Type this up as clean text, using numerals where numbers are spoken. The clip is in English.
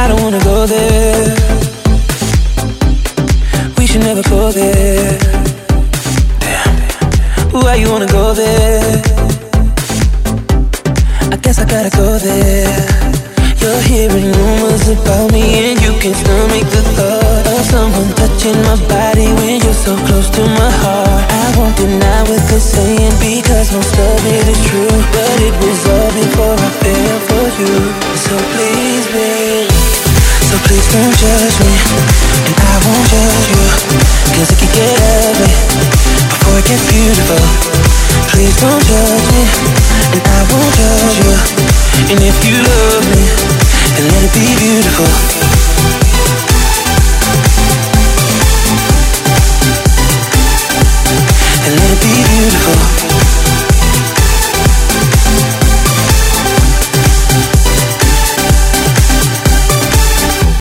I don't wanna go there. We should never go there. Damn. Why you wanna go there? I guess I gotta go there. You're hearing rumors about me and you can stomach the thought of someone touching my body when you're so close to my heart. I won't deny what they're saying because most of it is true, but it was all before I fell for you. So please, babe, so please don't judge me, and I won't judge you, cause it can get ugly before it gets beautiful. Please don't judge me, and I won't judge you, and if you love me, then let it be beautiful.